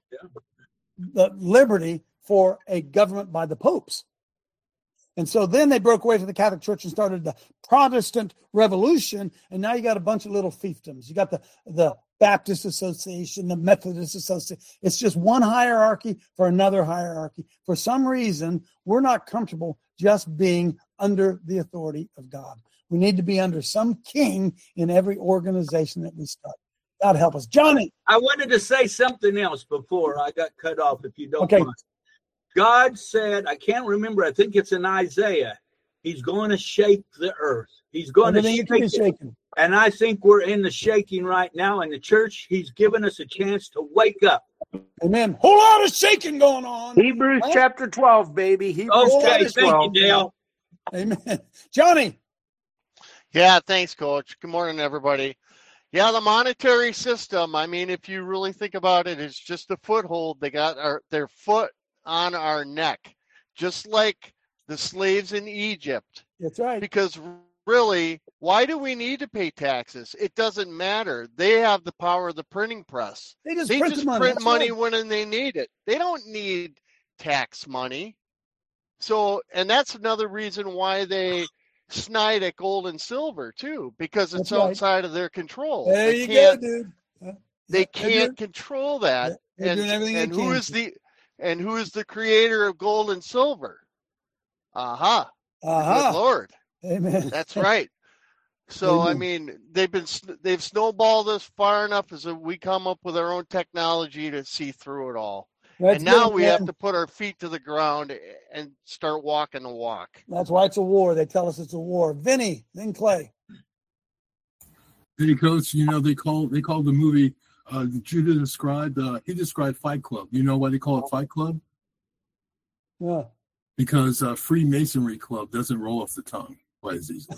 the liberty for a government by the popes. And so then they broke away from the Catholic Church and started the Protestant Revolution. And now you got a bunch of little fiefdoms. You got the, the Baptist Association, the Methodist Association. It's just one hierarchy for another hierarchy. For some reason, we're not comfortable just being under the authority of God. We need to be under some king in every organization that we start. God help us. Johnny. I wanted to say something else before I got cut off, if you don't Okay. mind. God said, I can't remember, I think it's in Isaiah, he's going to shake the earth. He's going Everything to can be shake it. shaken. And I think we're in the shaking right now. In the church, he's given us a chance to wake up. Amen. Whole lot of shaking going on. Hebrews Huh? chapter twelve, baby. Hebrews Okay, chapter thank twelve. you, Dale. Amen. Johnny. Yeah, thanks, Coach. Good morning, everybody. Yeah, the monetary system, I mean, if you really think about it, it's just a foothold. They got our, their foot on our neck, just like the slaves in Egypt. That's right. Because really, why do we need to pay taxes? It doesn't matter. They have the power of the printing press. They just They print just the money. print That's money right. when they need it. They don't need tax money. So, and that's another reason why they snide at gold and silver too, because it's That's right. outside of their control. There they you can't, go, dude. Uh, They yeah, they're can't doing- control that. they're and doing everything and they who can is to. the and who is the creator of gold and silver? Aha. Uh-huh. Good Lord. Amen. That's right. So I Amen. mean, they've been sn- they've snowballed us far enough as that we come up with our own technology to see through it all. That's and now good, we man. have to put our feet to the ground and start walking the walk. That's why it's a war. They tell us it's a war. Vinny, then Clay. Hey, Coach, you know, they call they call the movie uh, Judah described, uh, he described Fight Club. You know why they call it Fight Club? Yeah. Because uh, Freemasonry Club doesn't roll off the tongue quite as easily.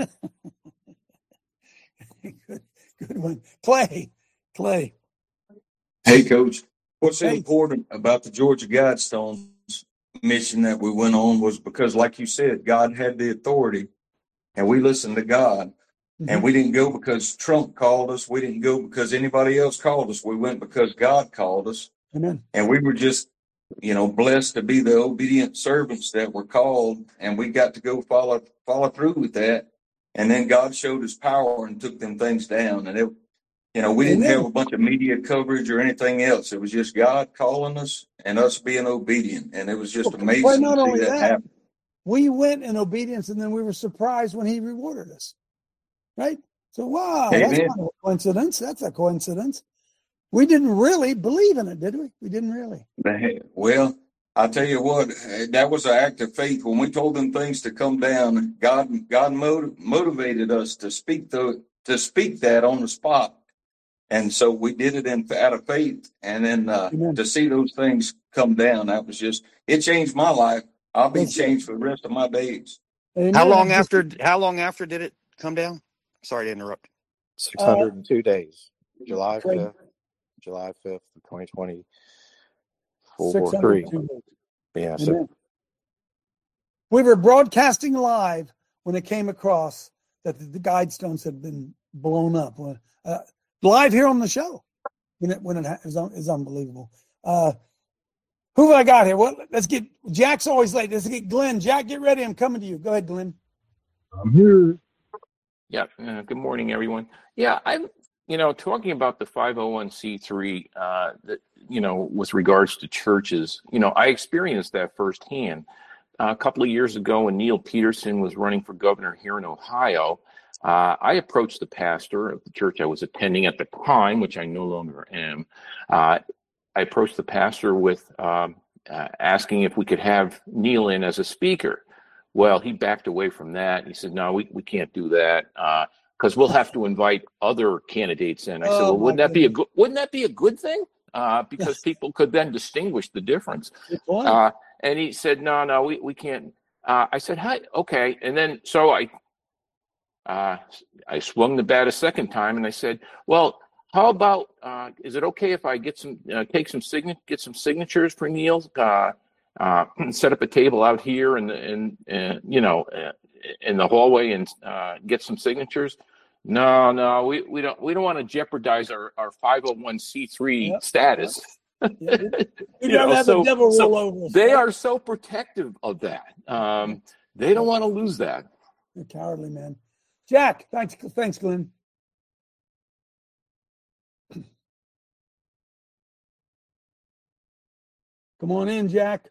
good, good one. Clay, Clay. Hey, Coach. What's Hey. important about the Georgia Guidestones mission that we went on was because, like you said, God had the authority, and we listened to God. And we didn't go because Trump called us. We didn't go because anybody else called us. We went because God called us. Amen. And we were just, you know, blessed to be the obedient servants that were called. And we got to go follow follow through with that. And then God showed his power and took them things down. And, it, you know, we didn't Amen. have a bunch of media coverage or anything else. It was just God calling us and us being obedient. And it was just Well, amazing not to see only that that, happen. we went in obedience, and then we were surprised when he rewarded us. Right? So, wow, that's Amen. not a coincidence. That's a coincidence. We didn't really believe in it, did we? We didn't really. Well, I tell you what, that was an act of faith. When we told them things to come down, God, God motiv- motivated us to speak the to speak that on the spot, and so we did it in out of faith. And then uh, to see those things come down, that was just it changed my life. I'll be That's it. changed for the rest of my days. Amen. How long I'm just- after? How long after did it come down? Sorry to interrupt. six hundred two days. July Craig. fifth, July fifth, twenty twenty-four, six hundred three. two days. Yeah, so Amen. We were broadcasting live when it came across that the, the Guidestones had been blown up. When, uh, live here on the show. When it when it ha- is un- is unbelievable. Uh, who have I got here? What? Let's get Jack's always late. Let's get Glenn. Jack, get ready. I'm coming to you. Go ahead, Glenn. I'm here. Yeah. Uh, good morning, everyone. Yeah, I'm, you know, talking about the five oh one c three, uh, that, you know, with regards to churches, you know, I experienced that firsthand. Uh, a couple of years ago when Neil Peterson was running for governor here in Ohio, uh, I approached the pastor of the church I was attending at the time, which I no longer am. Uh, I approached the pastor with um, uh, asking if we could have Neil in as a speaker. Well, he backed away from that. He said, no, we, we can't do that because uh, we'll have to invite other candidates in. I said, Oh, well, my wouldn't that be a goodness. good, wouldn't that be a good thing? Uh, because Yes. people could then distinguish the difference. Good point. Uh, and he said, no, no, we, we can't. Uh, I said, hi, okay. And then, so I, uh, I swung the bat a second time and I said, well, how about, uh, is it okay if I get some, uh, take some sign, get some signatures for Neil, uh, uh, set up a table out here and, and, and you know, uh, in the hallway and, uh, get some signatures? No, no, we, we don't, we don't want to jeopardize our, our five oh one c three Yep. status. Yeah, we- We'd You rather know, have so- the devil so roll over us. They are so protective of that. Um, they don't want to lose that. You're cowardly, man. Jack, thanks, thanks, Glenn. Come on in, Jack.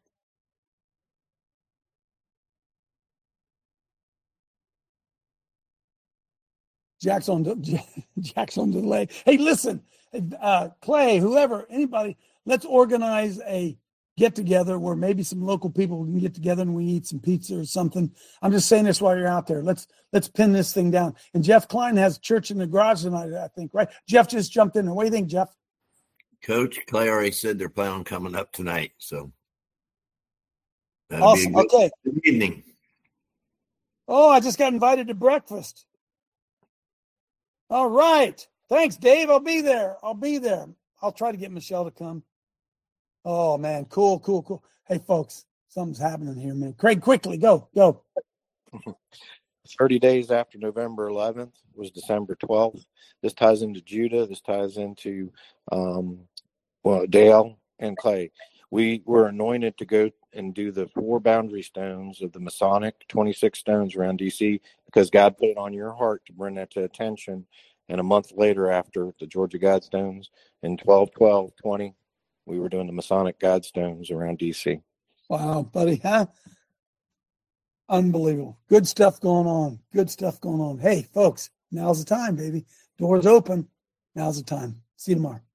Jack's on de- Jack's on delay. Hey, listen, uh, Clay, whoever, anybody, let's organize a get together where maybe some local people can get together and we eat some pizza or something. I'm just saying this while you're out there. Let's let's pin this thing down. And Jeff Klein has church in the garage tonight, I think, right? Jeff just jumped in. What do you think, Jeff? Coach, Clay already said they're planning on coming up tonight, so that'll Awesome. be a good, Okay. good evening. Oh, I just got invited to breakfast. All right. Thanks, Dave. I'll be there. I'll be there. I'll try to get Michelle to come. Oh, man. Cool, cool, cool. Hey, folks, something's happening here, man. Craig, quickly, go, go. thirty days after November eleventh was December twelfth. This ties into Judah. This ties into um, well, Dale and Clay. We were anointed to go and do the four boundary stones of the Masonic twenty-six stones around D C because God put it on your heart to bring that to attention. And a month later, after the Georgia Guidestones in twelve twelve twenty, we were doing the Masonic Guidestones around D C. Wow, buddy, huh? Unbelievable. Good stuff going on. Good stuff going on. Hey, folks, now's the time, baby. Doors open. Now's the time. See you tomorrow.